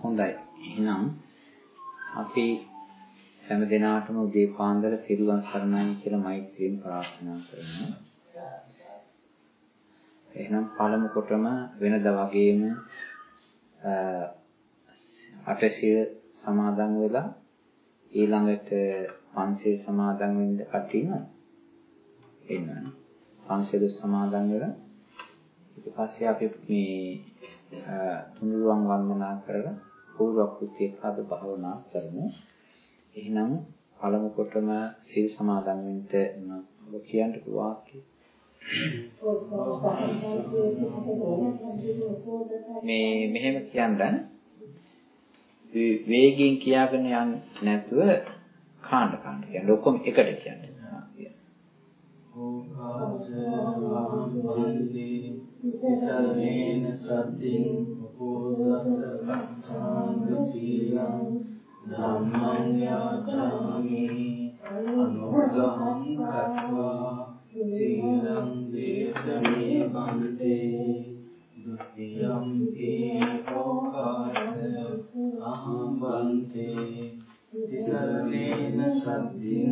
හොඳයි. එහෙනම් අපි හැම දිනාටම උදේ පාන්දර තිරුවන් සරණයි කියලා මෛත්‍රියෙන් ප්‍රාර්ථනා කරමු. එහෙනම් පළමු කොටම වෙනදා වගේම අටසිල් සමාදන් වෙලා ඊළඟට පන්සිල් සමාදන් වෙන්න කටින එන්න. පන්සිල් සමාදන් වෙලා ඊට පස්සේ අපි මේ තුනුරුවන් වන්දනා කරලා පූර්ව කෘත්‍ය පද භාවනා කරමු. එහෙනම් පළමු කොටම සීල් සමාදන් වෙන්න ඔබ කියන්න වාක්‍ය මේ මෙහෙම කියන්න වේගයෙන් කියාගෙන යන්න නැතුව කාණ්ඩ කියන්නේ ඔක්කොම එකට කියන්නේ. සරණේන සද්දින් උපෝසතං සීලං ධම්මං යාචාමි අනුග්‍රහං කତ୍වා සීලං දේශමේ බන්තේ ဒ ුතියං ඒකෝකාස අහං බන්තේ සරණේන සද්දින්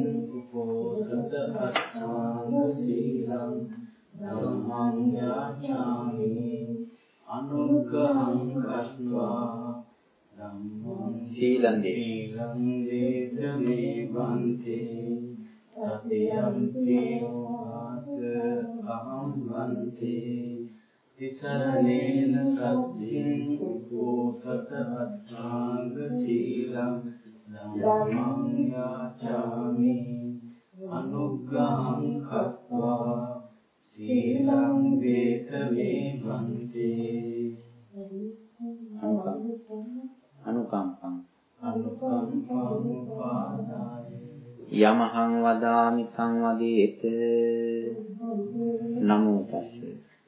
උපෝසතං සීලං ධම්මං යාචාමි අනුග්‍රහං කତ୍වා ධම්මං සීලං දේශමේ බන්තේ තතියම්පි වාස අහං බන්තේ තිසරණේන සද්දින් උපෝසතං සීලං ධම්මං යාචාමි අනුග්‍රහං කତ୍වා සීලං වේතවේ බන්තේ අනුකම්පං උපාදාය යමහං වදාමි තං වදේත. නමෝ තස්ස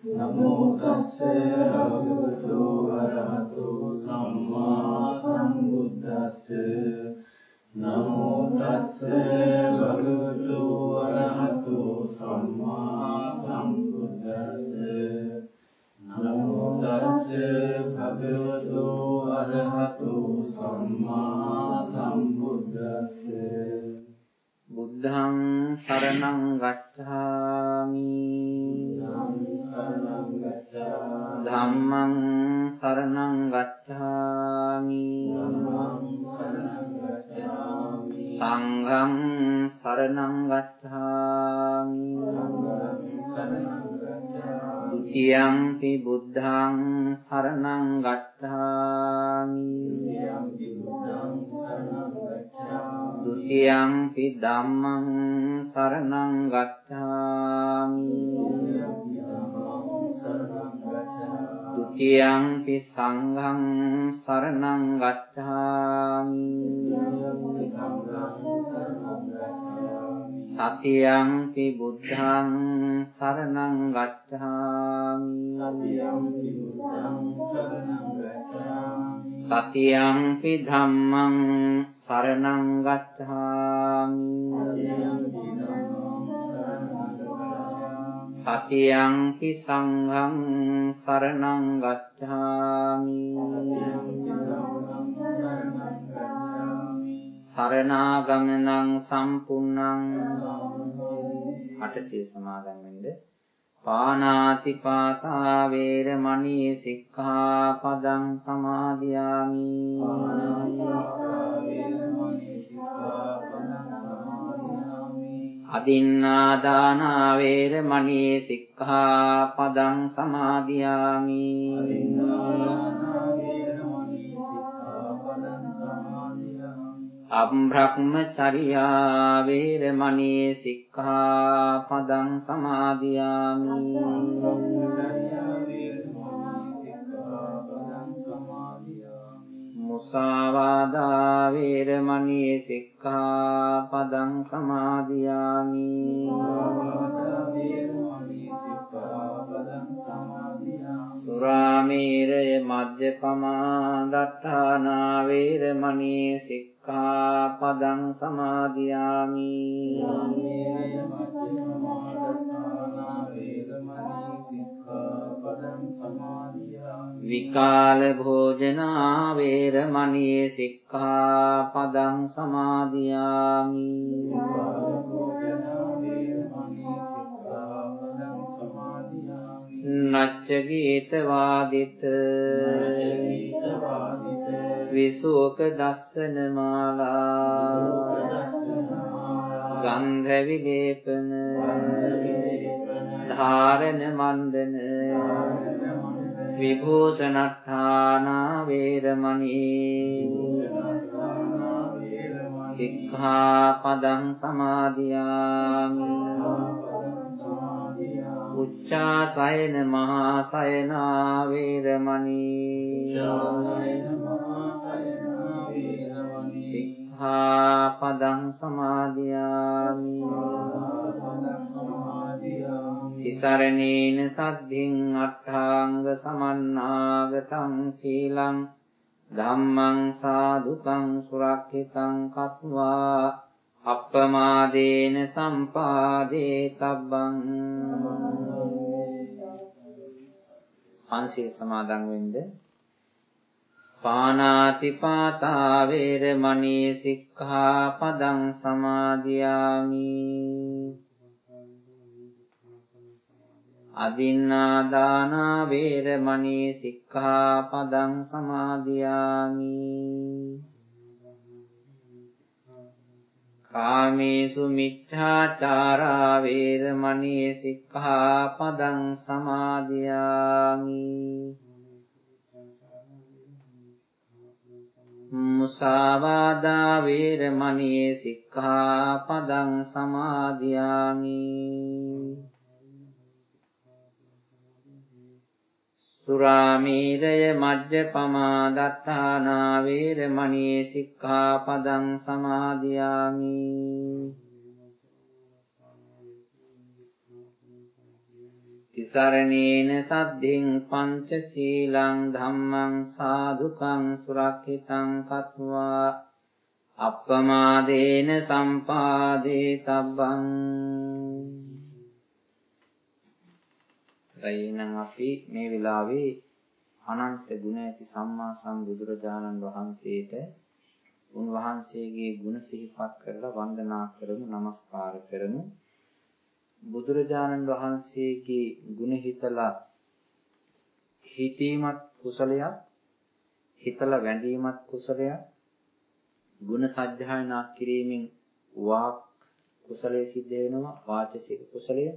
භගවතු වරහතෝ සම්මා සම්බුද්දස්ස. නමෝ තස්ස භගවතු වරහතෝ සම්මා සම්බුද්දස්ස. නමෝ තස්ස භගවතු වරහතෝ සම්මා සම්බුද්දස්ස. බුද්ධං සරණං ගච්ඡාමි. ධම්මං සරණං ගච්ඡාමි. සංඝං සරණං ගච්ඡාමි. ဒ ුතියංපි බුද්ධං සරණං ගච්ඡාමි. ဒ ුතියංපි ධම්මං සරණං ගච්ඡාමි. ဒ ුතියංපි සංඝං සරණං ගච්ඡාමි. තතියංපි බුද්ධං සරණං ගච්ඡාමි. තතියංපි ධම්මං සරණං ගච්ඡාමි. තතියංපි සංඝං සරණං ගච්ඡාමි. සරණාගමනං සම්පූර්ණං. අටසිල් සමාදන් වෙන්න. පානාති පාතා වේරමණී සික්ඛාපදං සමාදියාමි. අදින්නාදාන වේරමණී සික්ඛාපදං සමාදියාමි. අබ්‍රහ්මචර්යා වේරමණී සික්ඛාපදං සමාදියාමි. මුසාවාදා වේරමණී සික්ඛාපදං සමාදියාමි. සුරාමේරය මජ්ජපමා දත්තානා වේරමණී සික්ඛාපදං සමාදියාමි. විකාල භෝජනා වේරමණී සික්ඛාපදං සමාදියාමි. නච්ච ගීත වාදිත විසෝක දස්සන මාලා ගන්ධ විලේපන ධාරණ මණ්ඩන විභූෂණඨාන වේරමණී සික්ඛාපදං සමාදියාමි. උච්චාසයන මහාසයනා වේරමණී සික්ඛාපදං සමාදියාමි. තිසරණේන සද්ධින් අට්ඨාංග සමන්නාගතං සීලං ධම්මං සාදුකං සුරක්ෂිතං කତ୍වා අප්පමාදේන සම්පාදේ තබ්බං. පංචශීල සමාදන් වෙන්න. පාණාතිපාතා වේරමණී සික්ඛාපදං සමාදියාමි. අදින්නාදාන වේරමණී සික්ඛාපදං සමාදියාමි. කාමේසු මිච්ඡාචාරා වේරමණී සික්ඛාපදං සමාදියාමි. මුසාවාදා වේරමණී සික්ඛාපදං සමාදියාමි. සුරාමේරය මජ්ජපමා දත්තානා වේරමණී සික්ඛාපදං සමාදියාමි. තිසරණේන සද්ධින් පංචශීලං ධම්මං සාදුකං සුරක්ෂිතං කତ୍වා අප්පමාදේන සම්පාදේ තබ්බං. එයිනම් අපි මේ වෙලාවේ අනන්ත ගුණ ඇති සම්මා සම්බුදුරජාණන් වහන්සේට උන්වහන්සේගේ ගුණ සිහිපත් කරලා වන්දනා කරමු, නමස්කාර කරමු. බුදුරජාණන් වහන්සේගේ ගුණ හිතලා හිතීමත් කුසලයක්, හිතලා වැඳීමත් කුසලයක්, ගුණ සජ්ජායනා කිරීමෙන් වාක් කුසලයේ සිද්ධ වෙනවා, වාචසික කුසලය.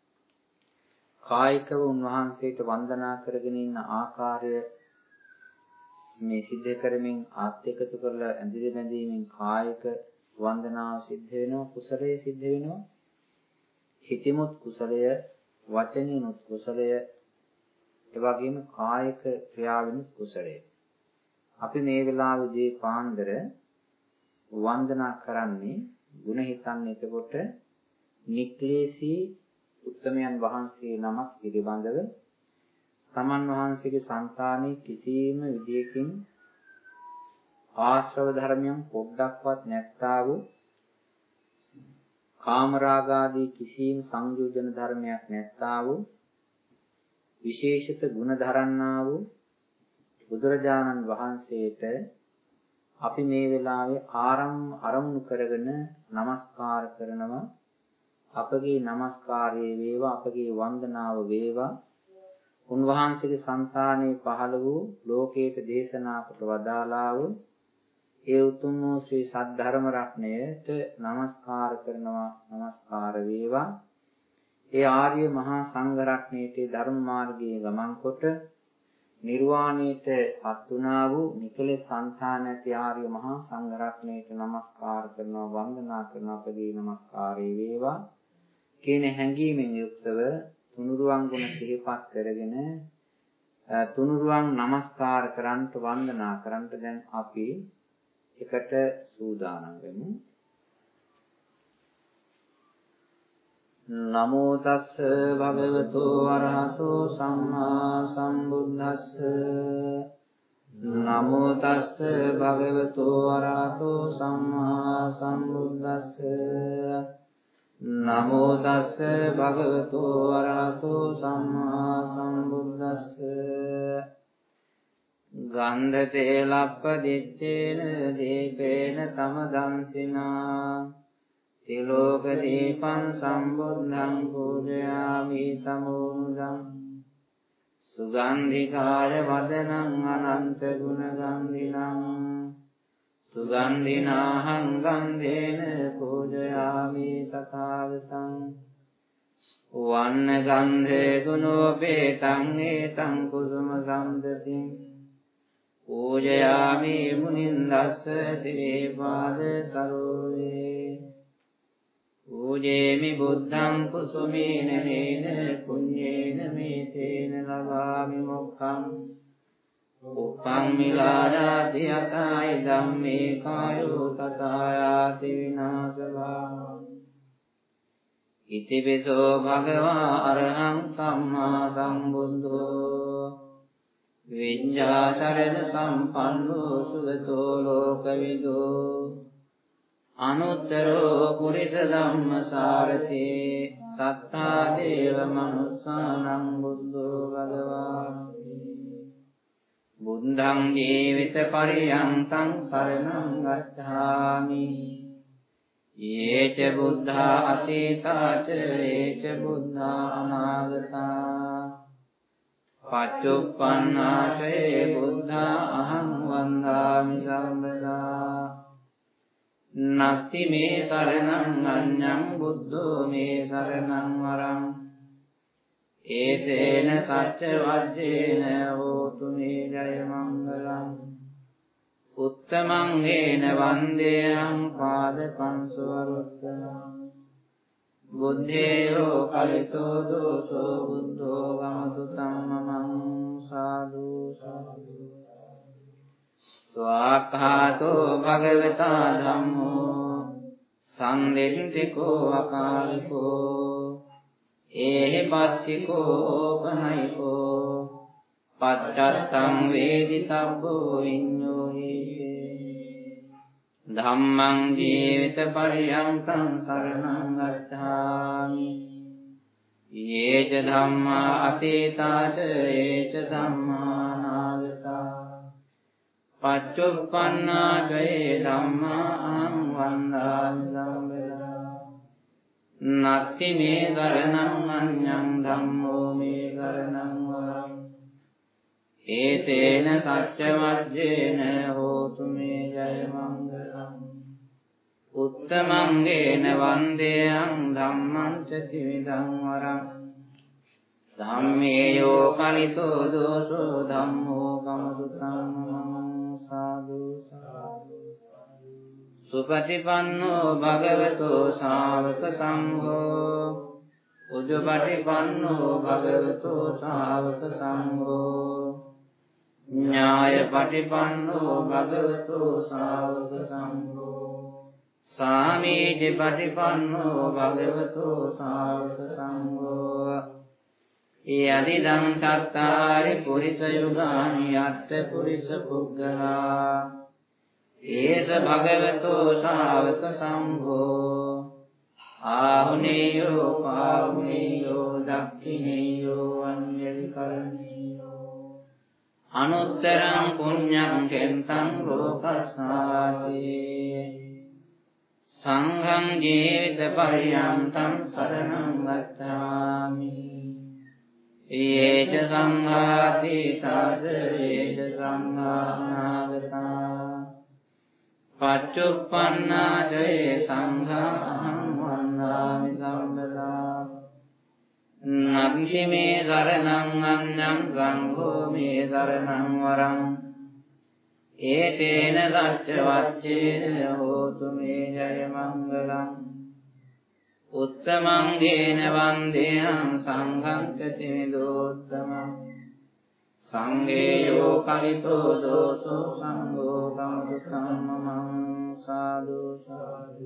කායිකව උන්වහන්සේට වන්දනා කරගෙන ඉන්න ආකාරය මේ සිද්ධ කරමින් ආත්‍යකතු කරලා ඇඳිලි බැඳීමෙන් කායික වන්දනාව සිද්ධ වෙනවා, කුසලයේ සිද්ධ වෙනවා. හිතමුත් කුසලය, වචනිනුත් කුසලය, එවැගේම කායික ක්‍රියාවෙනුත් කුසලය. අපි මේ වෙලාවේදී පාන්දර වන්දනා කරන්නේ ගුණ හිතන්නේ එතකොට නික්ලේශී උත්තමයන් වහන්සේ නමක් පිළිබඳව තමන් වහන්සේගේ సంతානයේ කිසියම් විදියකින් ආශ්‍රව ධර්මයන් පොඩ්ඩක්වත් නැත්තා වූ කාමරාගාදී කිසියම් සංයෝජන ධර්මයක් නැත්තා වූ විශේෂිත ගුණ දරන්නා වූ බුදුරජාණන් වහන්සේට අපි මේ වෙලාවේ ආරම්භ කරගෙන নমස්කාර කරනවා. අපගේ নমස්කාරයේ වේවා, අපගේ වන්දනාව වේවා. උන්වහන්සේගේ సంతානයේ පහළ වූ ලෝකේට දේශනා කොට වදාළා වූ ඒ උතුම් වූ ශ්‍රී සද්ධර්ම රත්නයට নমස්කාර කරනවා, নমස්කාර වේවා. ඒ ආර්ය මහා සංඝ රත්නයේ ධර්ම මාර්ගයේ ගමන් කොට නිර්වාණයට පත් වුණා වූ නිකලෙස් සංඛාන ඇති ආර්ය මහා සංඝ රත්නයට নমස්කාර කරනවා, වන්දනා කරනවා. අපගේ নমස්කාරය වේවා කියන හැඟීමෙන් යුක්තව තුනුරුවන් ගුණ සිහිපත් කරගෙන තුනුරුවන් নমස්කාර කරන්ට, වන්දනා කරන්ට දැන් අපි එකට සූදානම් වෙමු. නමෝ තස්ස භගවතු අරහතෝ සම්මා සම්බුද්දස්ස. නමෝ තස්ස භගවතු අරහතෝ සම්මා සම්බුද්දස්ස. නමෝ තස්ස භගවතු අරහතෝ සම්මා සම්බුද්දස්ස. ගන්ධ තේලප්පදිත්තේන දීපේන තම දංසිනා තිලෝක දීපං සම්බුද්ධං පූජයාමි තමෝනුදං සුගන්ධිකාය වදනං අනන්ත ගුණ ගන්ධිනං සුගන්ධිනාහං ගන්ධේන පූජයාමි තථාගතං වන්න ගන්ධේ ගුණෝපේතං ඒතං කුසුම සම්දතින් පූජයාමි මුනින්දස්ස තිරේපාද සරෝවේ පූජේමි බුද්ධං කුසුමේන නේන පුඤ්ඤේන මේතේන ලබාමි මොක්ඛං උපං මිලායාති යතයි ධම්මේ කායෝ තථායාති විනාශවා ඉතිපිසෝ භගවා අරහං සම්මා සම්බුද්ධෝ විඤ්ඤාචරණ සම්පන්නෝ සුගතෝ ලෝකවිදෝ අනුත්තරෝ පුරිස ධම්මසාරති සත්තා දේව මනුස්සානං බුද්ධෝ භගවා බුද්ධං ජීවිත පරියන්තං සරණං ගච්ඡාමි යේච බුද්ධා අතීතාච යේච බුද්ධා අනාගතා පච්චුප්පන්නාචේ බුද්ධා අහං වන්දාමි සම්බදා නත්ති මේ සරණං අඤ්ඤං බුද්ධෝ මේ සරණං වරං ඒතේන සච්ච වජ්ජේන හෝතු මේ ජය මංගලං උත්තමං හේන වන්දේයං පාද පංසවරුත්තමං බුද්ධේයෝ කලිතෝ දෝසෝ බුද්ධෝ ගමතු තම්මමං සාදු සාදු ස්වාඛාතෝ භගවතා ධම්මෝ සංදිට්ඨිකෝ අකාලිකෝ ඒහි පස්සිකෝ ඕපනයිකෝ පච්චත්තං වේදිතබ්බෝ විඤ්ඤෝ ධම්මං ජීවිත පරියන්තං සරණං ගච්ඡාමි යේච ධම්මා අතීතාච යේච ධම්මා අනාගතා පච්චුප්පන්නාච යේ ධම්මා අහං වන්දාමි සම්බදා නත්ති මේ සරණං අඤ්ඤං ධම්මෝ මේ සරණං වරං ඒතේන සච්ච වජ්ජේන හෝතු මේ ජය මංගලං උත්තමං ගේන වන්දේයං ධම්මං ච ත්‍රිවිධං වරං ධම්මේයෝ කලිතෝ දෝසෝ ධම්මෝ ගමතු තම්මං සාදු සාදු සුපටිපන්නෝ භගවතෝ ශාවක සංඝෝ උජුපටිපන්නෝ භගවතෝ ශාවක සංඝෝ ඥායපටිපන්නෝ භගවතෝ ශාවක සංඝෝ සාමීච පටිපන්නෝ භගවතෝ ශාවක සංඝෝ යදිදං සත්තාරි පුරිස යුගානි අත්ථ පුරිස පුග්ගලා ඒස භගවතෝ ශාවක සංඝෝ ආහුනේයෝ පාහුනේයෝ දක්ඛිනේයෝ අඤ්ඤලිකරණේයෝ අනුත්තරං පුඤ්ඤං කෙන්තං ලෝකස්සාති සංඝං ජීවිත පරියන්තං සරණං ගච්ඡාමි යේච සංඝාති තද යේච සංඝානාගතා පච්චුප්පන්නාදේ සංඝං වන්දාමි සම්බදා නත්ති මේ සරණං අඤ්ඤං සංඝෝ මේ සරණං වරං ඒතේන සච්ච වච්චේන හෝතු මේ ජය මංගලං උත්තමං දේන වන්දේයං සංඝං චතිවිදෝත්තමං සංඝේයෝ කලිතෝ දෝසෝ සංඝෝ ගමතු තම්මං සාදු සාදු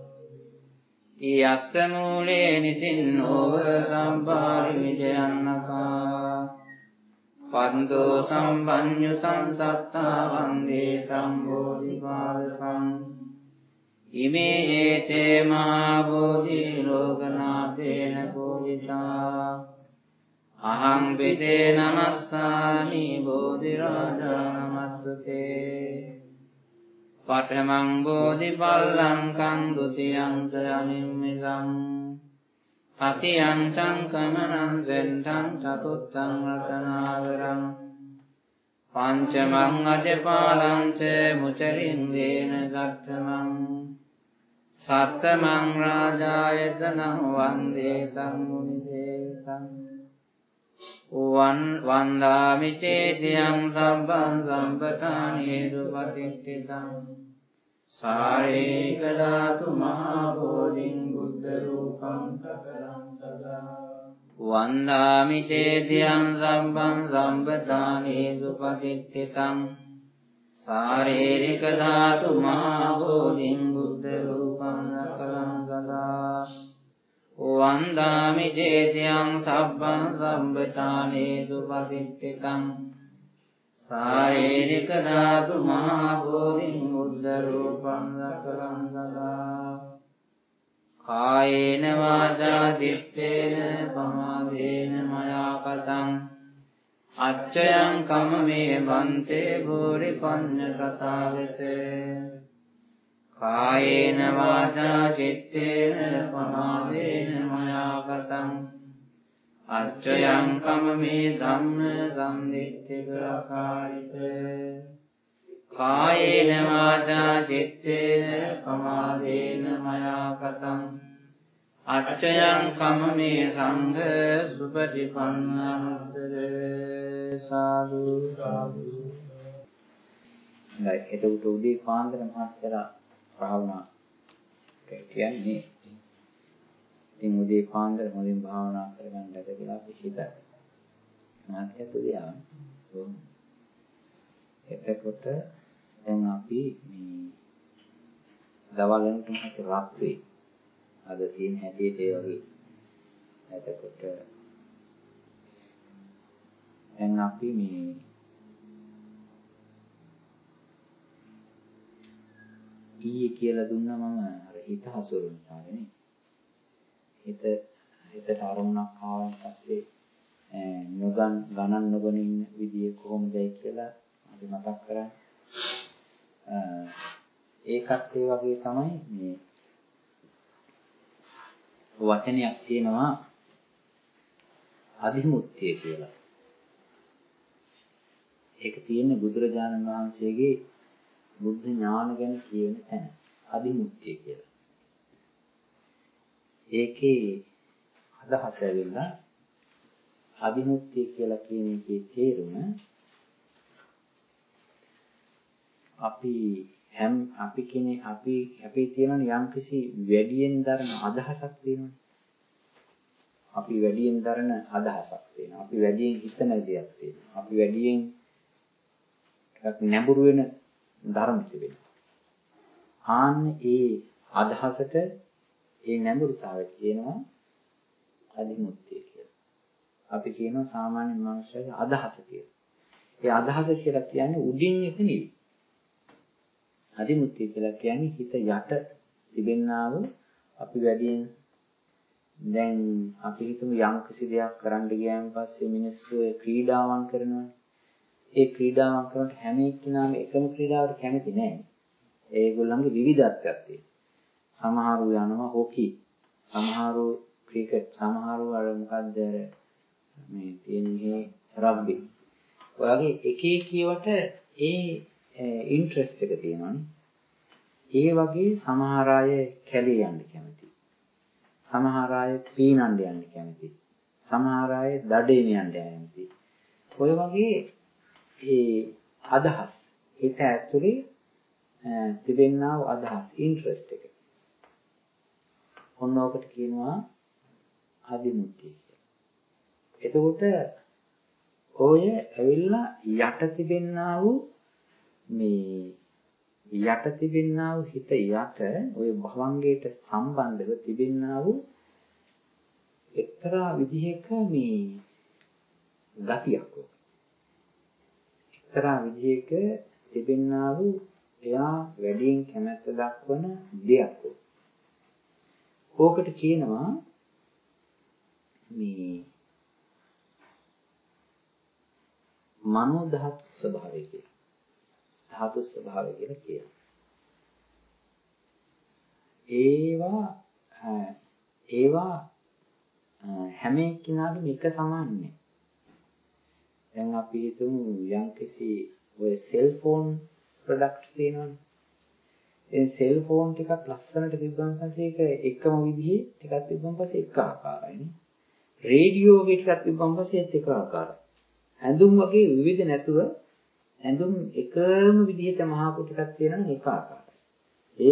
යස්ස මූලේ නිසින්නෝව සම්පාරි විජයන්නකා පන්දෝ සම්පඤ්ඤුතං සත්තා වන්දේ තම් බෝධිපාදකං ඉමේ ඒතේ මහා බෝධි ලෝකනාථේන පූජිතා අහං පිතේ නමස්සාමි බෝධිරාජා නමස්තුතේ පඨමං බෝධිපල්ලංකං ဒ ුතියං ච අනිම්මිතං තතියං සංකමනං සෙන්තං චතුත්තං රතනාවරං පංචමං අජපාලං ච මුචරින් දේන සත්තමං සත්තමං රාජායතනං වන්දේ තං මුනිසේවිතං වන්දාමි චේතියං සබ්බං සම්පඨානේ දුපතිට්ඨිතං සාරේක ධාතු මහා බෝධින් බුද්ධ රූපං සකලං සදා වන්දාමි චේතියං සබ්බං සම්පඨානේ දුපතිට්ඨිතං සාරේක ධාතු මහා බෝධින් බුද්ධ රූපං සකලං සදා වන්දාමි චේතියං සබ්බං සම්පඨානේ දුපතිට්ඨිතං සාරේරික ධාතු මහා බෝධින් බුද්ධ රූපං සකලං සදා කායේන වාචා චිත්තේන පමාදේන මයා කතං අච්චයං කමමේ බන්තේ භූරි පඤ්ඤ තථාගතේ කායේන වාචා චිත්තේන පමාදේන මයා කතං අච්චයං කමමේ ධම්ම සම්දිත්තික අකාරිතේ කායේන වාචා චිත්තේන පමාදේන මයා කතං අච්චයං කමමේ සංඝ සුපටිපන්නං සාදු සාදු. දැන් එතකොට උදේ පාන්දර මහත්තර භාවනා කියන්නේ ඉතින් උදේ පාන්දර හොඳින් භාවනා කරගන්නද කියලා අපි හිතයි. මාත්‍යත් උදේ එතකොට දැන් අපි මේ දවල් වෙනකොට මොකද රත් වෙයි. අද තියෙන හැටියට ඒ වගේ. එතකොට දැන් අපි මේ ඊයේ කියලා දුන්නා මම අර හිත හසුරුවන කාරණේ. හිතට අරමුණක් ආවන් පස්සේ ගණන් නොගෙන ඉන්න විදිය කොහොමදයි කියලා අපි මතක් කරන්නේ. ඒකත් ඒ වගේ තමයි මේ වචනයක් තියෙනවා අධිමුත්‍ය කියලා. ඒක තියෙන්නේ බුදුරජාණන් වහන්සේගේ බුද්ධ ඥාන ගැන කියන තැන අධිමුත්‍ය කියලා. ඒකේ අදහස ඇවිල්ලා අධිමුත්‍ය කියලා කියන එකේ තේරුම අපි තියෙන යම්කිසි වැඩියෙන් දරන අදහසක් තියෙනවා. අපි වැඩියෙන් දරන අදහසක් තියෙනවා. අපි වැඩියෙන් හිතන දෙයක් තියෙනවා. අපි වැඩියෙන් ටිකක් නැඹුරු වෙන ධර්ම තිබෙනවා. ආන්න ඒ අදහසට ඒ නැඹුරුතාවයට කියනවා අධිමුත්‍ය කියලා. අපි කියනවා සාමාන්‍ය මනුස්සයෙක් අදහස කියලා. ඒ අදහස කියලා කියන්නේ උඩින් එක නෙවෙයි. අධිමුත්‍ය කියලා කියන්නේ හිත යට තිබෙනා වූ අපි වැඩියෙන් දැන් අපි හිතමු යම් කිසි දෙයක් කරන්න ගියාන් පස්සේ මිනිස්සු ක්‍රීඩාවන් කරනවා. ඒ ක්‍රීඩාවන් කරනකොට හැම එක්කෙනාම එකම ක්‍රීඩාවට කැමති නැහැ. ඒගොල්ලන්ගේ විවිධත්වයක් තියෙනවා. සමහරු යනවා හොකි, සමහරු ක්‍රිකට්, සමහරු අර මොකද්ද මේ තියෙන්නේ රග්බි. ඔයගේ එක එකවට ඒ ඉන්ට්‍රස්ට් එක තියෙනවානේ. ඒ වගේ සමහර අය කැලේ යන්න කැමතියි. සමහර අය පීනන්න යන්න කැමතියි. සමහර අය දඩේම යන්න කැමතියි. ඔය වගේ ඒ අදහස් හිත ඇතුලේ තිබෙනා වූ අදහස් ඉන්ට්‍රස්ට් එක. ඔන්න ඔකට කියනවා අධිමුත්‍ය කියලා. එතකොට ඔය ඇවිල්ලා යට තිබෙනා වූ හිත යට ඔය භවංගයට සම්බන්ධව තිබෙනා වූ එක්තරා විදිහක මේ ගතියක්. එක්තරා විදිහක තිබෙනා වූ එයා වැඩියෙන් කැමැත්ත දක්වන දෙයක්. ඕකට කියනවා මේ මනෝ ධාතු ස්වභාවය කියලා. ධාතු ස්වභාවය කියලා කියනවා. ඒවා හැම එක්කිනාටම එක සමාන නෑ. දැන් අපි හිතමු යම්කිසි ඔය සෙල්ෆෝන් ප්‍රොඩක්ට්ස් තියෙනවනේ. ඒ සෙල්ෆෝන් ටිකක් ලස්සනට තිබ්බම පස්සේ ඒක එකම විදිහේ ටිකක් තිබ්බම පස්සේ එක ආකාරයිනේ. රේඩියෝ එකක් තිබ්බම පස්සේ ඒක එක ආකාරයි. ඇඳුම් වගේ විවිධ නැතුව ඇඳුම් එකම විදිහට මහා කුටියක් තියෙනවා එක ආකාරයි. ඒ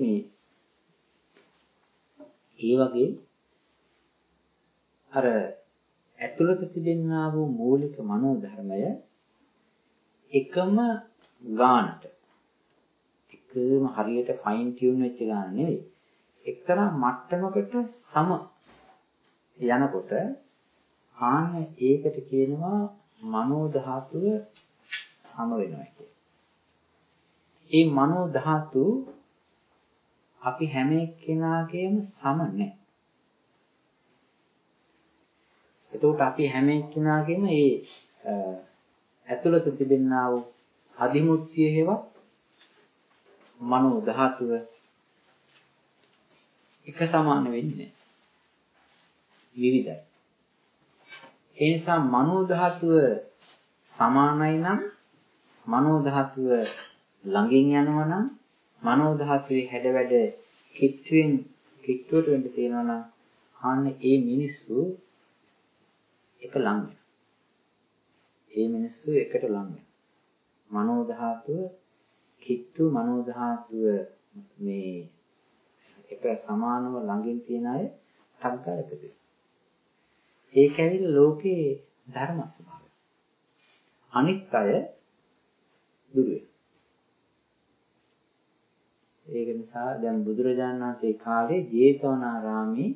වගේ අර ඇතුළත තිබෙනා වූ මූලික මනෝ ධර්මය එකම ගානට එකම හරියට ෆයින් ටියුන් වෙච්ච ගාන නෙවෙයි. එක්තරා මට්ටමකට සම යනකොට ආන්න ඒකට කියනවා මනෝ ධාතුව සම වෙනවා කියලා. මේ මනෝ ධාතු අපි හැම එක්කෙනාගේම සම නැහැ. එතකොට අපි හැම එක්කෙනාගේම මේ ඇතුළත තිබෙනා වූ අධිමුත්‍ය හේවත් මනෝ ධාතුව එක සමාන වෙන්නේ විවිධයි. ඒ නිසා මනෝ ධාතුව සමානයි නම් මනෝ ධාතුව ළඟින් යනවා නම් මනෝ ධාතුවේ හැඩවැඩ කිට්ටුවට වෙන්න තියෙනවා නම් ආන්න ඒ මිනිස්සු එක ළඟ වෙනවා. ඒ මිනිස්සු එකට ළඟ වෙනවා. මනෝ ධාතුව කිට්ටු මනෝ ධාතුව මේ එක සමානව ළඟින් තියෙන අය ටක් ගාලා එකතු වෙනවා. ඒක ඇවිල්ලා ලෝකේ ධර්ම ස්වභාවය. අනිත් අය දුර වෙනවා. ඒක නිසා දැන් බුදුරජාණන් වහන්සේ කාලේ ජේතවනාරාමේ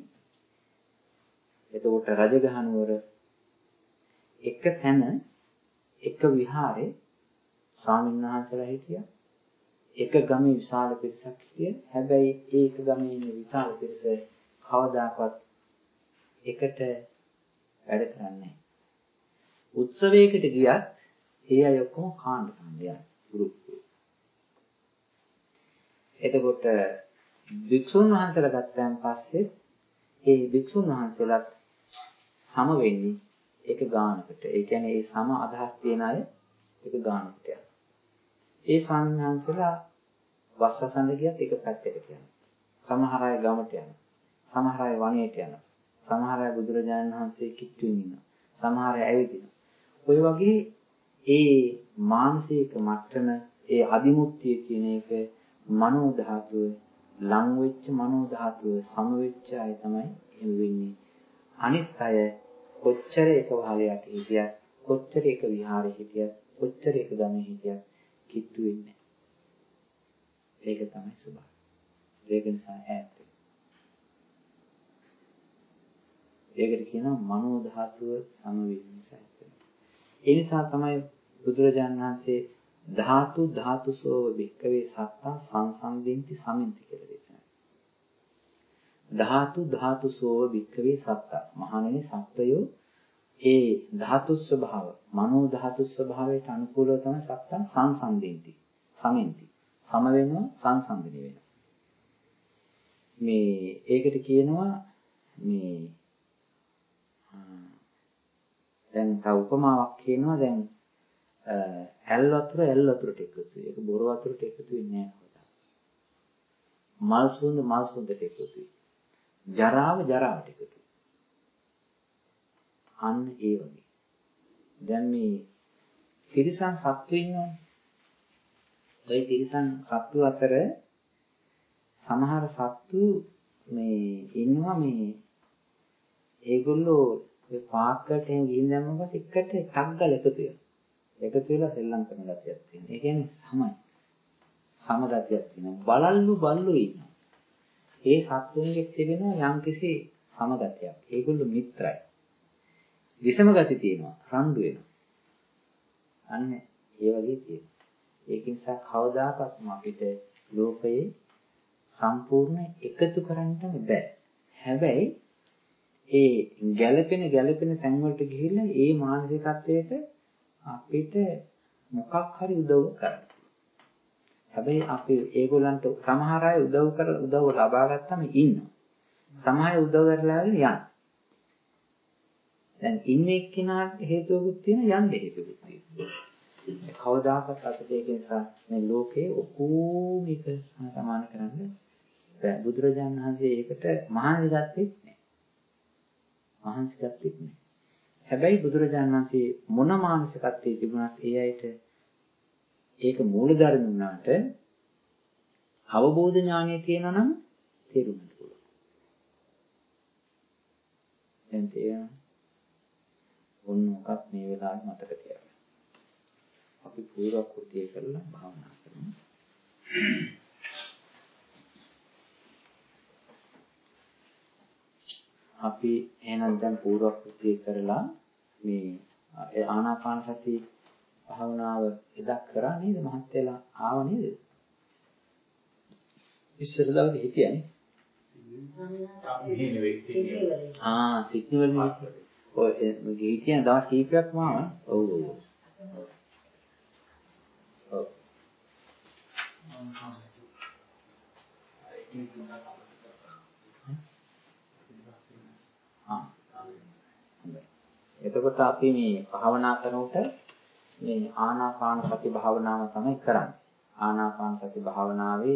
එතකොට රජගහ නුවර එක තැන එක විහාරේ ස්වාමීන් වහන්සේලා හිටියා. එක ගමේ විශාල පිරිසක් හිටියා. හැබැයි ඒක ගමේ ඉන්න විශාල පිරිස කවදාකවත් එකට වැඩ කරන්නේ නැහැ. උත්සවයකට ගියත් ඒ අය ඔක්කොම කාණ්ඩ යනවා ගෲප්. එතකොට භික්ෂුන් වහන්සේලා ගත්තන් පස්සේ ඒ භික්ෂුන් වහන්සේලාත් සම වෙන්නේ එක ගානකට. ඒ කියන්නේ ඒ සම අදහස් තියන අය එක ගානකට යනවා. ඒ ස්වාමීන් වහන්සේලා වස්සසඳ ගියත් එක පැත්තකට යනවා. සමහර අය ගමට යනවා. සමහර අය වනයේට යනවා. සමහර අය බුදුරජාණන් වහන්සේ කිට්ටුවෙන් ඉන්නවා. සමහර අය ඇවිදිනවා. ඔය වගේ ඒ මානසික මට්ටම ඒ අදිමුත්‍ය කියන එක මනෝ ධාතුව ලං වෙච්ච මනෝ ධාතුව සම වෙච්ච අය තමයි එහෙම වෙන්නේ. අනිත් අය කොච්චර එක භාගයක් හිටියත් කොච්චර එක විහාරේ හිටියත් කොච්චර එක ගමේ හිටියත් කිට්ටු වෙන්නේ. ඒක තමයි ස්වභාවය. ඒක නිසා ඈත් වෙනවා. ඒකට කියනවා මනෝ ධාතුව සම වීම නිසා ඈත් වෙනවා. ඒ නිසා තමයි බුදුරජාණන් වහන්සේ ධාතු ධාතුසෝ වික්කවේ සත්තා සංසන්දින්ති සමින්ති කියලා දේශනා කළා. ධාතු ධාතුසෝ වික්කවේ සත්තා මහණෙනි සත්වයෝ ඒ ධාතු ස්වභාව මනෝ ධාතු ස්වභාවයට අනුකූලව තමයි සත්තා සංසන්දින්ති සමින්ති සම වෙනවා සංසන්දනය වෙනවා. මේ ඒකට කියනවා මේ දැන් තව උපමාවක් කියනවා දැන් ඇල් වතුරට එකතු වෙයි. ඒක බොර වතුරට එකතු වෙන්නේ නැහැ කවදා. මල් සුවඳට එකතු වෙයි. ජරාවට එකතු වෙයි. අන්න ඒ වගේ. දැන් මේ තිරිසන් සත්තු ඉන්නවනේ. ওই තිරිසන් සත්තු අතර සමහර සත්තු මේ ඉන්නවා මේ ඒගොල්ලෝ ඒ පාර්ක්කට එහෙම ගිහින් දැම්මම පස්සේ එකට ටක් ගාලා එකතු වෙනවා. එකතු වෙලා සෙල්ලම් කරන ගතියක් තියෙනවා. ඒ කියන්නේ සමයි. සම ගතියක් තියෙනවා. බල්ලු ඉන්නවා. ඒ සත්තුන්ගෙත් තිබෙනවා යම්කිසි සම ගතියක්. ඒගොල්ලෝ මිත්‍රයි. විෂම ගති තියෙනවා. රණ්ඩු වෙනවා. අන්න ඒ වගේ තියෙනවා. ඒක නිසා කවදාකවත් අපිට ලෝකයේ සම්පූර්ණ එකතු කරන්න බෑ. හැබැයි ඒ ගැළපෙන තැන් වලට ගිහිල්ලා ඒ මානසිකත්වයට අපිට මොකක් හරි උදව් කරන්න. හැබැයි අපි ඒගොල්ලන්ට සමහර අය උදව් ලබා ගත්තම ඉන්නවා. සමහර අය උදව් කරලා යනවා. දැන් ඉන්නේ එක්කිනාට හේතුවකුත් තියෙන යන්න හේතුවකුත් තියෙනවා. කවදාකවත් අපිට ඒක නිසා මේ ලෝකේ ඔක්කොම එක සමාන කරන්න බෑ. බුදුරජාණන් වහන්සේ ඒකට මහන්සි ගත්තෙත් නෑ. මහන්සි ගත්තෙත් නෑ. හැබැයි බුදුරජාණන් වහන්සේ මොන මානසිකත්වයේ තිබුණත් ඒ අයට ඒක මූලධර්ම වුණාට අවබෝධ ඥානය තියෙනවා නම් තේරුම් ගන්න පුළුවන්. දැන් තේරෙනවද? ඔන්න මොකක් මේ වෙලාවේ මතක තියාගන්න. අපි පූර්ව කෘතිය කරලා භාවනා කරමු. අපි එහෙනම් දැන් පූර්ව කෘතිය කරලා මේ ආනාපාන සති භාවනාව එදා කරා නේද මහත්තයලා ආව නේද? ඉස්සර දවසේ හිටියනේ. සිග්නල් ඔය ගිහින් දවස් කීපයක්ම ආවා. ඔව්. එතකොට අපි මේ භාවනා කරනකොට මේ ආනාපාන සති භාවනාව තමයි කරන්නේ. ආනාපාන සති භාවනාවේ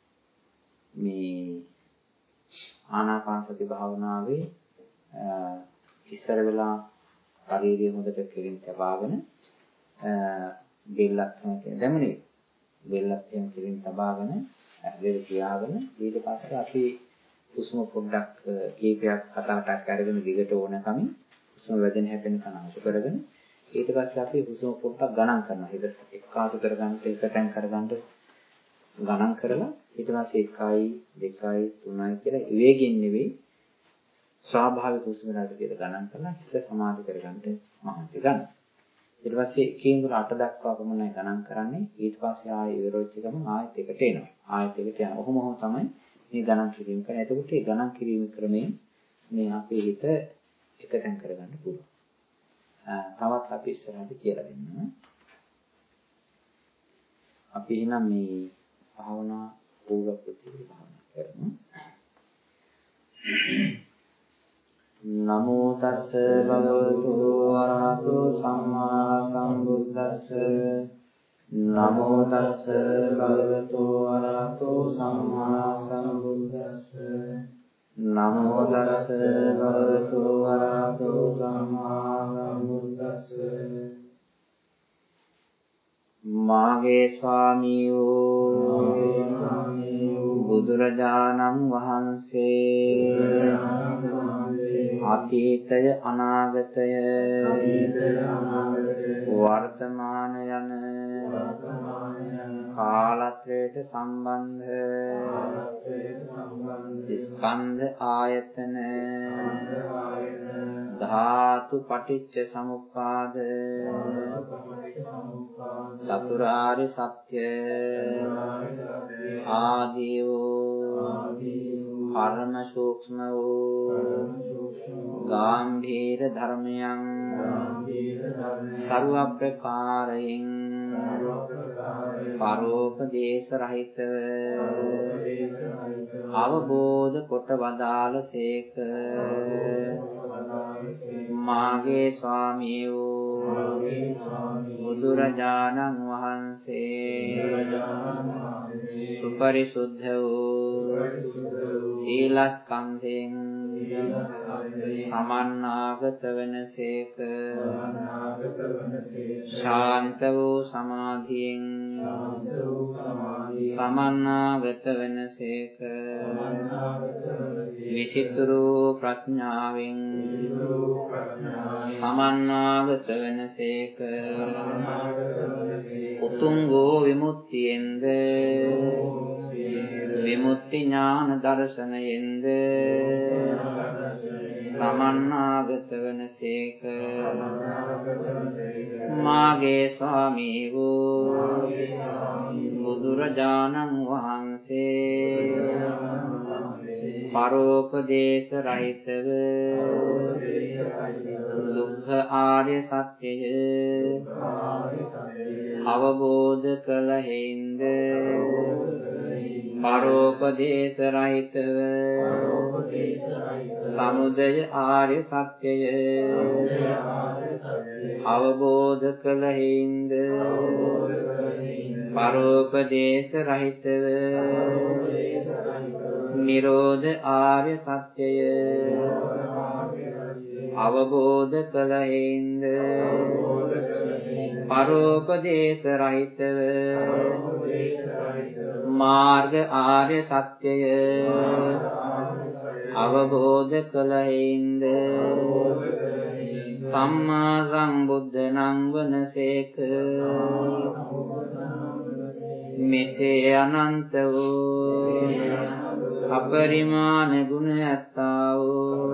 ඉස්සර වෙලා ශරීරය හොඳට කෙලින් තබාගෙන බෙල්ලක් දැමනේ. බෙල්ලක් කෙලින් තබාගෙන ඇදෙල තියාගෙන ඊට පස්සේ අපි හුස්ම පොඩ්ඩක් කීපයක් හතරක් අරගෙන දිගට ඕනකම හුස්ම වැදෙන හැපෙන කනහසු කරගෙන ඊට පස්සේ අපි හුස්ම පොඩ්ඩක් ගණන් කරනවා. හිත එකාසු කරගන්න එකතෙන් කරගන්න ගණන් කරලා ඊට පස්සේ 1යි 2යි 3යි කියලා වේගෙන් නෙවෙයි ස්වාභාවික හුස්ම රටට කියලා ගණන් කරලා හිත සමාධි කරගන්න මහන්සි ගන්න. ඊට පස්සේ කේන්ද්‍ර 8 දක්වා පමණයි ගණන් කරන්නේ. ඊට පස්සේ ආයෙ ඉවරොච්ච ගමන් ආයෙත් එකට එනවා. ආයෙත් එකට යනවා. ඔහොම තමයි මේ ගණන් කිරීම කරන්නේ. එතකොට මේ ගණන් කිරීම ක්‍රමයෙන් මේ අපේ හිත එකතෙන් කරගන්න පුළුවන්. තවත් අපි ඉස්සරහට කියලා දෙන්නවා. අපි එහෙනම් මේ භාවනා පූර්ව ප්‍රතිපද භාවනා කරමු. නමෝ තස්ස භගවතු වරහතු සම්මා සම්බුද්දස්ස නමෝ තස්ස භගවතු වරහතු සම්මා සම්බුද්දස්ස නමෝ තස්ස භගවතු වරහතු සම්මා සම්බුද්දස්ස මාගේ ස්වාමීයෝ බුදුරජාණන් වහන්සේ අතීතය අනාගතය වර්තමාන යන කාලත්‍රයට සම්බන්ධ ස්කන්ධ ආයතන ධාතු පටිච්ච සමුප්පාද චතුරාර්ය සත්‍ය ආදී වූ පරම සූක්ෂම වූ ගාම්භීර ධර්මයන් සර්ව ප්‍රකාරයෙන් පරෝපදේශ රහිතව අවබෝධ කොට වදාළසේක. මාගේ ස්වාමී වූ බුදුරජාණන් වහන්සේ සුපරිසුද්ධ වූ සීලස්කන්ධයෙන් සමන්නාගත වනසේක. ශාන්ත වූ සමාධියෙන් සමන්නාගත වනසේක. විසිතුරු ප්‍රඥාවෙන් සමන්නාගත වනසේක. උතුම් වූ විමුක්තියෙන්ද විමුක්ති ඥාන දර්ශනයෙන්ද සමන්නාගත වනසේක. මාගේ ස්වාමී වූ බුදුරජාණන් වහන්සේ පරෝපදේශ රහිතව දුක්ඛ ආර්ය සත්‍යය අවබෝධ කළ හේින්ද පරෝපදේශ රහිතව සමුදය ආර්ය සත්‍යය අවබෝධ කළ හේින්ද පරෝපදේශ රහිතව නිරෝධ ආර්ය සත්‍යය අවබෝධ කළ හේින්ද පරෝපදේශ රහිතව මාර්ග ආර්ය සත්‍යය අවබෝධ කළ හේින්ද සම්මා සම්බුද්ධනං වනසේක මෙසේ අනන්ත වූ අපරිමාණ ගුණ ඇත්තා වූ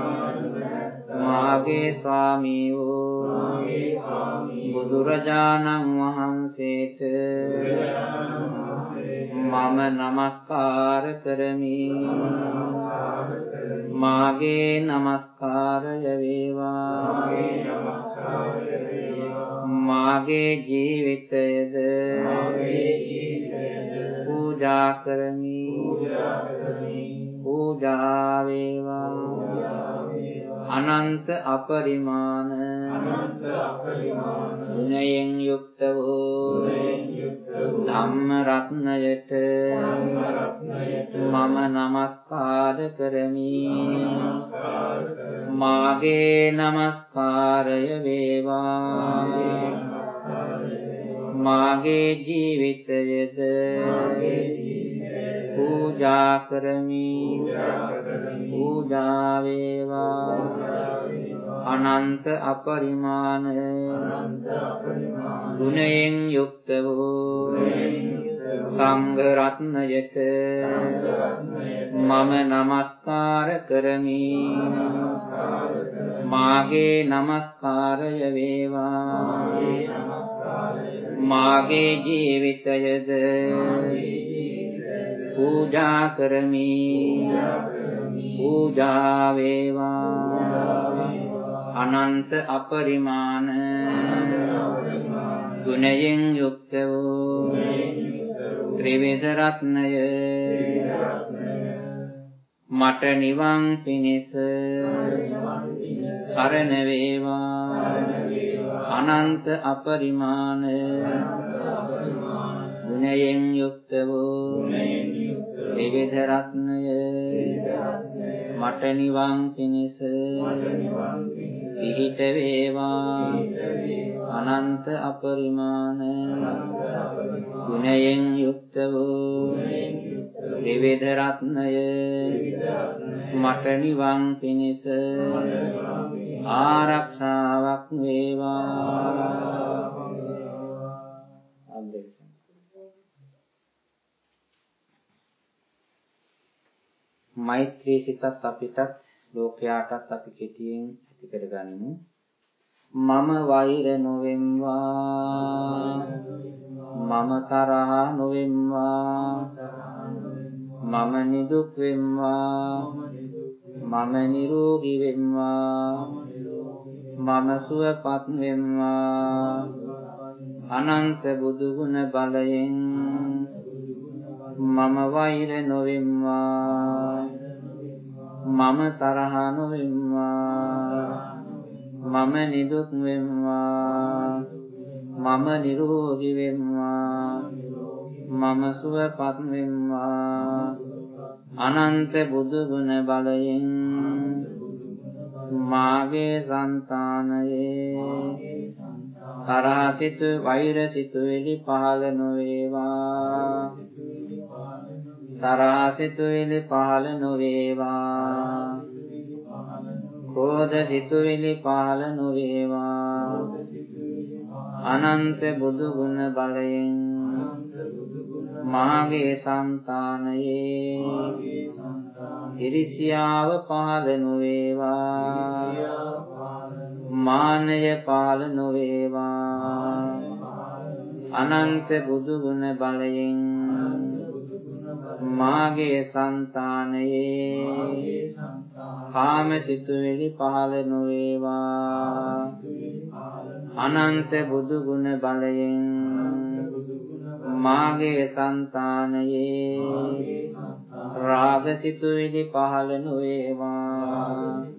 මාගේ ස්වාමී වූ බුදුරජාණන් වහන්සේට මම නමස්කාර කරමි. මාගේ නමස්කාරය වේවා. මාගේ ජීවිතයද පූජා කරමි. පූජා වේවා. අනන්ත අපරිමාණ ගුණයෙන් යුක්ත වූ ධම්ම රත්නයට මම නමස්කාර කරමි. මාගේ නමස්කාරය වේවා. මාගේ ජීවිතයද පූජා කරමි. පූජා වේවා. අනන්ත අපරිමාණ ගුණයෙන් යුක්ත වූ සංඝ රත්නයට මම නමස්කාර කරමි. මාගේ නමස්කාරය වේවා. මාගේ ජීවිතයද පූජා කරමි. පූජා වේවා. අනන්ත අපරිමාණ ගුණයෙන් යුක්ත වූ ත්‍රිවිධ රත්නය මට නිවන් පිණිස සරණ වේවා. අනන්ත අපරිමාණ ගුණයෙන් යුක්ත වූ ත්‍රිවිධ රත්නය මට නිවන් පිණිස පිහිට වේවා. අනන්ත අපරිමාණ ගුණයෙන් යුක්ත වූ ත්‍රිවිධ රත්නය මට නිවන් පිණිස ආරක්ෂාවක් වේවා. මෛත්‍රී සිතත් අපිටත් ලෝකයාටත් අපි කෙටියෙන් ඇති කරගනිමු. මම වෛර නොවෙම්වා. මම තරහ නොවෙම්වා. මම නිදුක් වෙම්වා. මම නිරෝගී වෙම්වා. මම සුවපත් වෙම්වා. අනන්ත බුදු ගුණ බලයෙන් මම වෛර නොවෙම්වා. මම තරහ නොවෙම්වා. මම නිදුක් වෙම්වා. මම නිරෝගී වෙම්වා. මම සුවපත් වෙම්වා. අනන්ත බුදු ගුණ බලයෙන් මාගේ సంతානයේ තරහ සිත වෛර සිතුවිලි පහළ නොවේවා. තරහ සිතුවිලි පහළ නොවේවා. ක්‍රෝධ සිතුවිලි පහළ නොවේවා. අනන්ත බුදු ගුණ බලයෙන් මාගේ సంతානයේ ඉරිසියාව පහළ නොවේවා. මානය පහළ නොවේවා. අනන්ත බුදු ගුණ බලයෙන් මාගේ సంతානයේ කාම සිතුවිලි පහළ නොවේවා අනන්ත බුදු ගුණ බලයෙන් මාගේ సంతානයේ රාග සිතුවිලි පහළ නොවේවා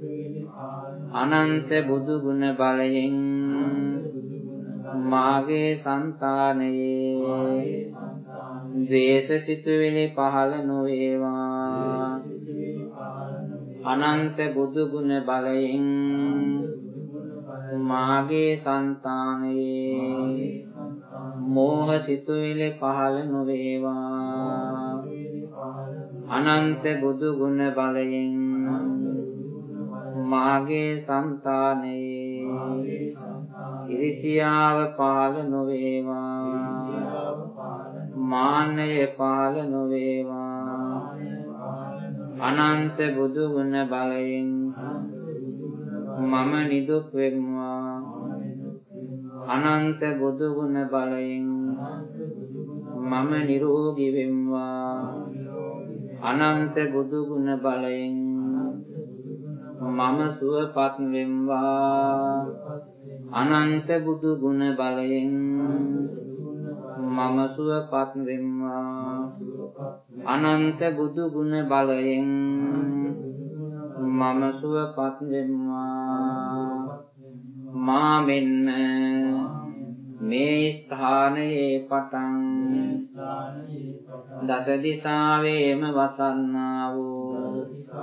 අනන්ත බුදු ගුණ බලයෙන් මාගේ సంతානයේ ද්වේෂ සිතුවිලි පහළ නොවේවා අනන්ත බුදු ගුණ බලයෙන් මාගේ సంతානයේ මෝහ සිතුවිලි පහළ නොවේවා අනන්ත බුදු ගුණ බලයෙන් මාගේ సంతානයේ ඉරිසියාව පහළ නොවේවා මාන්නය පහළ නොවේවා අනන්ත බුදු ගුණ බලයෙන් මම නිදුක් වෙම්වා අනන්ත බුදු ගුණ බලයෙන් මම නිරෝගී වෙම්වා අනන්ත බුදු ගුණ බලයෙන් මම සුවපත් වෙම්වා අනන්ත බුදු ගුණ බලයෙන් මම සුවපත් වෙම්වා අනන්ත බුදු ගුණ බලයෙන් මම සුවපත් වෙම්වා මා මෙන්න මේ ස්ථානයේ පටන් දස දිසාවේම වසන්නා වූ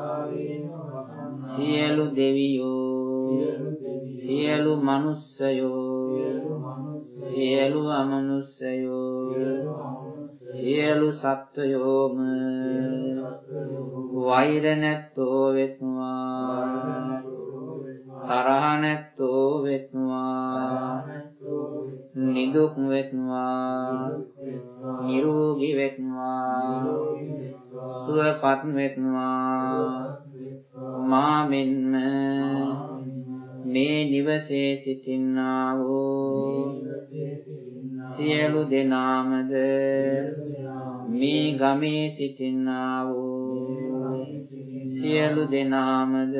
සියලු දෙවියෝ සියලු මනුස්සයෝ සියලු අමනුස්සයෝ සියලු සත්වයෝම වෛර නැත්තෝ වෙත්වා තරහ නැත්තෝ වෙත්වා නිදුක් වෙත්වා නිරෝගී වෙත්වා සුවපත් වෙත්වා මා මෙන්ම මේ නිවසේ සිටින්නා වූ සියලු දෙනාමද මේ ගමේ සිටින්නා වූ සියලු දෙනාමද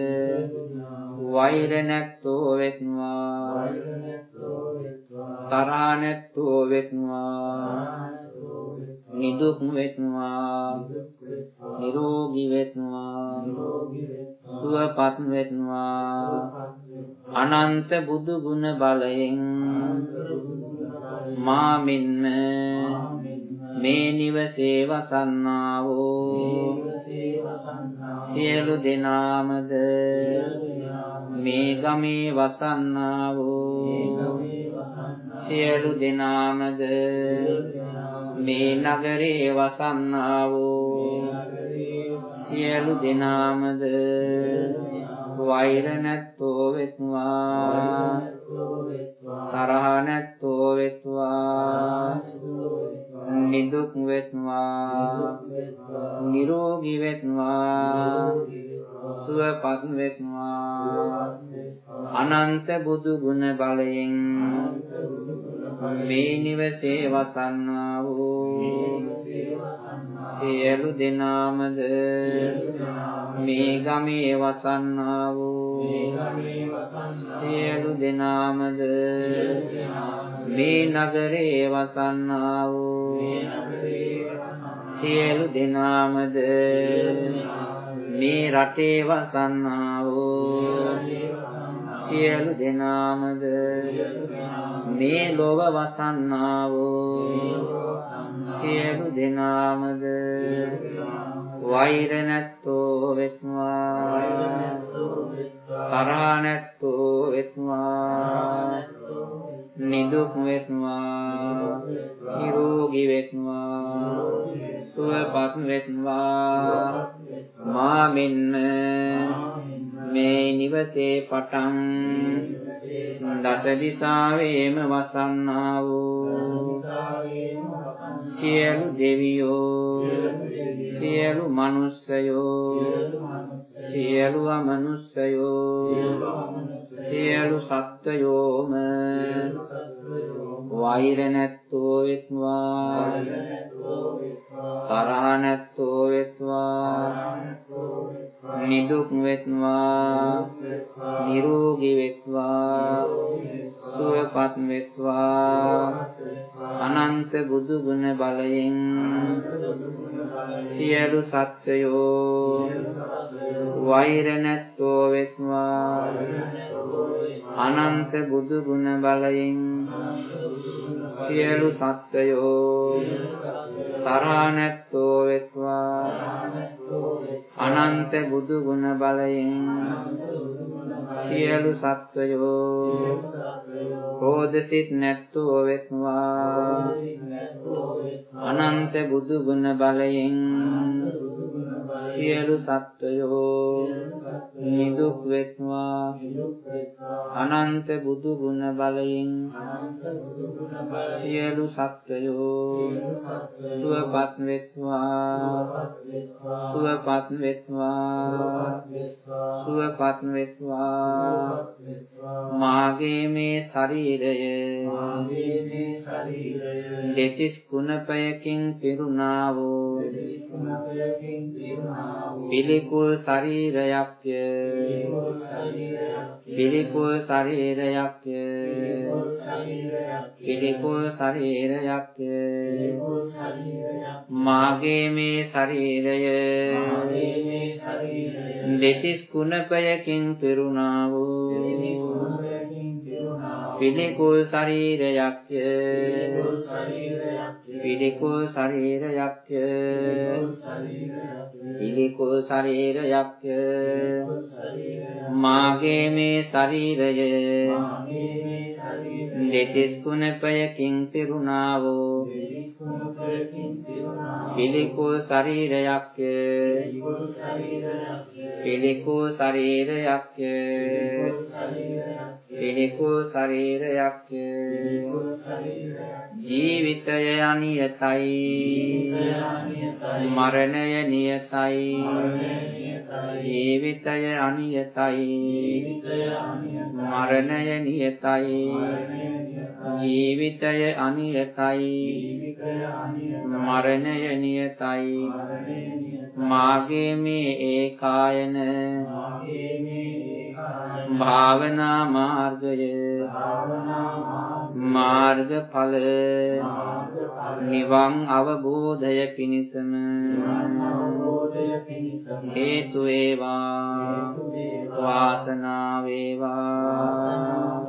වෛර නැත්තෝ වෙත්වා තරහ නැත්තෝ වෙත්වා නිදුක් වෙත්වා නිරෝගී වෙත්වා සුවපත් වෙත්වා අනන්ත බුදු ගුණ බලයෙන් මා මෙන්ම මේ නිවසේ වසන්නා වූ සියලු දෙනාමද මේ ගමේ වසන්නා වූ සියලු දෙනාමද මේ නගරේ වසන්නා වූ සියලු දෙනාමද වෛර නැත්තෝ වෙත්වා තරහ නැත්තෝ වෙත්වා නිදුක් වෙත්වා නිරෝගී වෙත්වා සුවපත් වෙත්වා අනන්ත බුදු ගුණ බලයෙන් මේ නිවසේ වසන්නා වූ සියලු දෙනාමද මේ ගමේ වසන්නා වූ සියලු දෙනාමද මේ නගරේ වසන්නා වූ සියලු දෙනාමද මේ රටේ වසන්නා වූ සියලු දෙනාමද මේ ලොව වසන්නා වූ සියලු දෙනාමද වෛර නැත්තෝ වෙත්වා තරහ නැත්තෝ වෙත්වා නිදුක් වෙත්වා නිරෝගී වෙත්වා සුවපත් වෙත්වා මා මෙන්න මේ නිවසේ පටන් දස දිසාවේම වසන්නා වූ සියලු දෙවියෝ සියලු මනුස්සයෝ සියලු අමනුස්සයෝ සියලු සත්වයෝම වෛර නැත්තෝ වෙත්වා තරහ නැත්තෝ වෙත්වා නිදුක් වෙත්වා නිරෝගී වෙත්වා සුවපත් වෙත්වා අනන්ත බුදු ගුණ බලයෙන් සියලු සත්වයෝ වෛර නැත්තෝ වෙත්වා අනන්ත බුදු ගුණ බලයෙන් සියලු සත්වයෝ තරහ නැත්තෝ වෙත්වා අනන්ත බුදු ගුණ බලයෙන් සියලු සත්වයෝ ක්‍රෝධසිත නැත්තෝ වෙත්වා අනන්ත බුදු ගුණ බලයෙන් සියලු සත්වයෝ නිදුක් වෙත්වා අනන්ත බුදු ගුණ බලයෙන් සියලු සත්වයෝ සුවපත් වෙත්වා සුවපත් වෙත්වා සුවපත් වෙත්වා මාගේ මේ ශරීරය දෙතිස් කුණපයකින් පිරුණා වූ පිළිකුල් ශරීරයක්ය පිළිකුල් ශරීරයක්ය පිළිකුල් ශරීරයක්ය මාගේ මේ ශරීරය දෙතිස් කුණපයකින් පිරුණා වූ පිළිකුල් ශරීරයක්ය පිළිකුල් ශරීරයක්ය පිළිකුල් ශරීරයක්ය මාගේ මේ ශරීරය දෙතිස් කුණපයකින් පිරුණා වූ පිළිකුල් ශරීරයක්ය පිළිකුල් ශරීරයක්ය පිළිකුල් ශරීරයක්ය ජීවිතය අනියතයි මරණය නියතයි ජීවිතය අනියතයි මරණය නියතයි ජීවිතය අනියතයි මරණය නියතයි මාගේ මේ ඒකායන භාවනා මාර්ගය මාර්ගඵල නිවන් අවබෝධය පිණිසම හේතු වේවා වාසනාව වේවා